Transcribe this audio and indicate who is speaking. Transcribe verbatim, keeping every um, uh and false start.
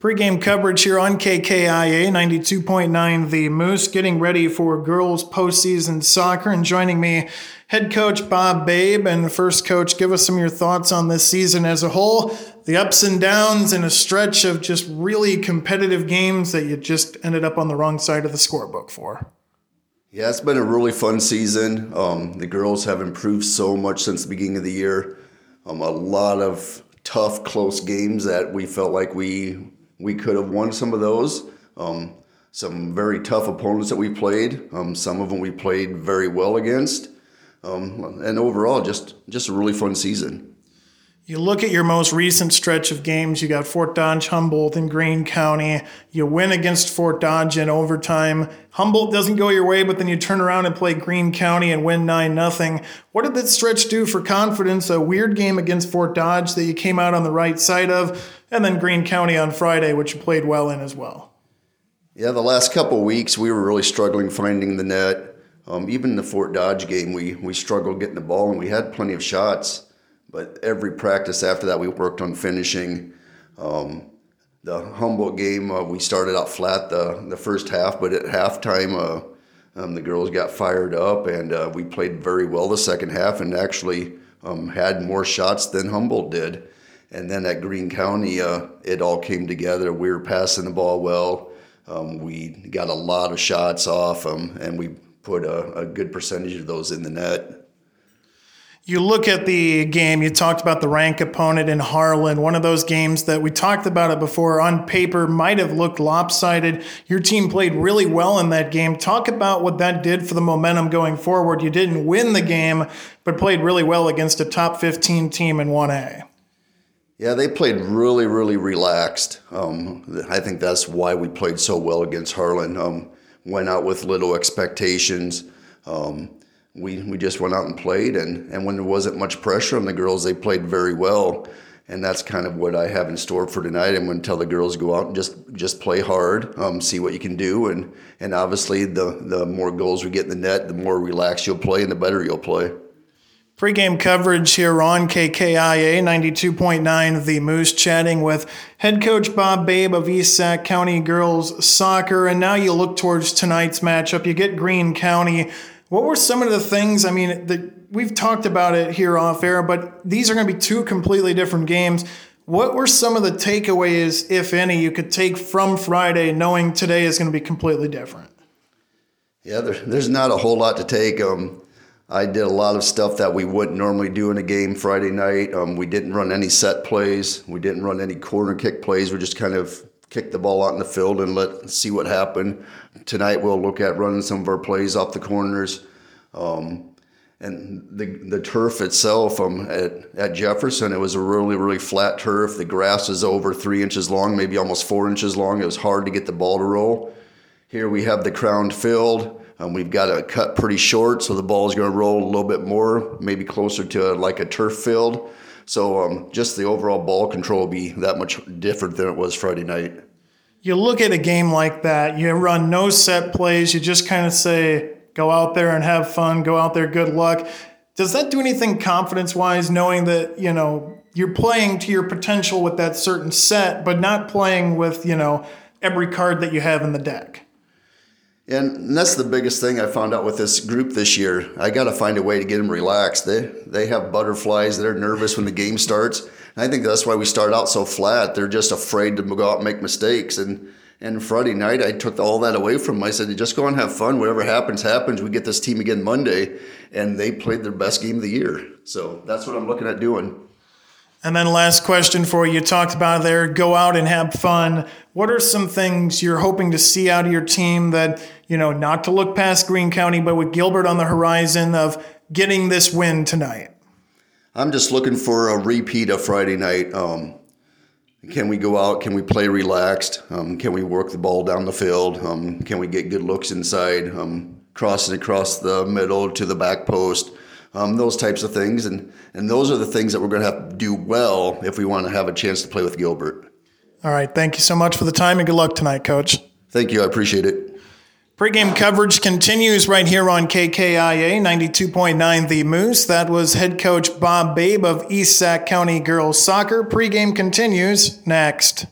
Speaker 1: Pre-game coverage here on K K I A ninety-two point nine The Moose, getting ready for girls postseason soccer. And joining me, head coach Bob Babe. And first, coach, give us some of your thoughts on this season as a whole, the ups and downs, and a stretch of just really competitive games that you just ended up on the wrong side of the scorebook for.
Speaker 2: Yeah, it's been a really fun season. Um, the girls have improved so much since the beginning of the year. Um, a lot of tough, close games that we felt like we we could have won some of those. Um, some very tough opponents that we played. Um, some of them we played very well against. Um, and overall, just just a really fun season.
Speaker 1: You look at your most recent stretch of games, you got Fort Dodge, Humboldt, and Greene County. You win against Fort Dodge in overtime. Humboldt doesn't go your way, but then you turn around and play Greene County and win nine nothing. What did that stretch do for confidence? A weird game against Fort Dodge that you came out on the right side of, and then Greene County on Friday, which you played well in as well.
Speaker 2: Yeah, the last couple of weeks, we were really struggling finding the net. Um, even the Fort Dodge game, we, we struggled getting the ball, and we had plenty of shots. But every practice after that, we worked on finishing. Um, the Humboldt game, uh, we started out flat the, the first half, but at halftime, uh, um, the girls got fired up, and uh, we played very well the second half and actually um, had more shots than Humboldt did. And then at Greene County, uh, it all came together. We were passing the ball well. Um, we got a lot of shots off, um, and we put a, a good percentage of those in the net.
Speaker 1: You look at the game, you talked about the rank opponent in Harlan, one of those games that we talked about it before, on paper might have looked lopsided. Your team played really well in that game. Talk about what that did for the momentum going forward. You didn't win the game, but played really well against a top fifteen team in one A.
Speaker 2: Yeah, they played really, really relaxed. Um, I think that's why we played so well against Harlan. Um, went out with little expectations. Um, We we just went out and played, and, and when there wasn't much pressure on the girls, they played very well. And that's kind of what I have in store for tonight. I'm going to tell the girls, go out and just just play hard, um, see what you can do. And, and obviously, the, the more goals we get in the net, the more relaxed you'll play and the better you'll play.
Speaker 1: Pre-game coverage here on K K I A ninety-two point nine The Moose, chatting with head coach Bob Babe of East Sac County Girls Soccer. And now you look towards tonight's matchup. You get Greene County. What were some of the things, I mean, the, we've talked about it here off air, but these are going to be two completely different games. What were some of the takeaways, if any, you could take from Friday knowing today is going to be completely different?
Speaker 2: Yeah, there, there's not a whole lot to take. Um, I did a lot of stuff that we wouldn't normally do in a game Friday night. Um, we didn't run any set plays. We didn't run any corner kick plays. We just kind of kicked the ball out in the field and let see what happened. Tonight we'll look at running some of our plays off the corners. Um, and the the turf itself um, at, at Jefferson, it was a really, really flat turf. The grass is over three inches long, maybe almost four inches long. It was hard to get the ball to roll. Here we have the crowned field. Um, we've got it cut pretty short, so the ball is going to roll a little bit more, maybe closer to like a turf field. So um, just the overall ball control will be that much different than it was Friday night.
Speaker 1: You look at a game like that, you run no set plays, you just kind of say, go out there and have fun, go out there, good luck. Does that do anything confidence-wise, knowing that, you know, you're playing to your potential with that certain set, but not playing with, you know, every card that you have in the deck?
Speaker 2: And that's the biggest thing I found out with this group this year. I got to find a way to get them relaxed. They they have butterflies. They're nervous when the game starts. And I think that's why we start out so flat. They're just afraid to go out and make mistakes. And and Friday night, I took all that away from them. I said, just go and have fun. Whatever happens, happens. We get this team again Monday. And they played their best game of the year. So that's what I'm looking at doing.
Speaker 1: And then last question for you. You talked about there, go out and have fun. What are some things you're hoping to see out of your team that, you know, not to look past Greene County, but with Gilbert on the horizon of getting this win tonight?
Speaker 2: I'm just looking for a repeat of Friday night. Um, can we go out? Can we play relaxed? Um, can we work the ball down the field? Um, can we get good looks inside? Um, crossing across the middle to the back post? Um, those types of things. And, and those are the things that we're going to have to do well if we want to have a chance to play with Gilbert.
Speaker 1: All right. Thank you so much for the time and good luck tonight, Coach.
Speaker 2: Thank you. I appreciate it.
Speaker 1: Pre-game coverage continues right here on K K I A ninety-two point nine The Moose. That was head coach Bob Babe of East Sac County Girls Soccer. Pre-game continues next.